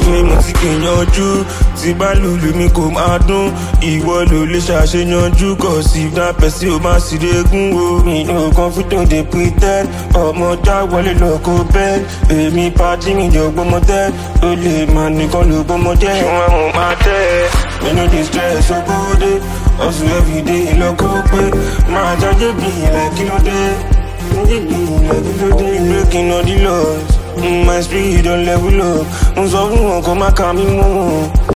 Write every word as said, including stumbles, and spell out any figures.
mi mo ti gbìyànjú tí bá lùlù mi kò máa dún ìwọ ló lè ṣàṣeyànjú cause if that person ò máa sì régún o mi ò confident dey pretend ọmọ já wọlé lọ kó bẹ́ẹ̀ èmi pàdé mi jọ gbọmọ tẹ́ ó lè máa nìkan ló gbọmọ jẹ́ ṣùgbọ́n mo máa tẹ́ ẹ you no dey stress ogóde hustle everyday lọ́kọ́ pé máa jáde bí ilẹ̀ kí ló dé breaking all the laws my spirit don level up n sọ fún wọn kó má kà mí mọ́.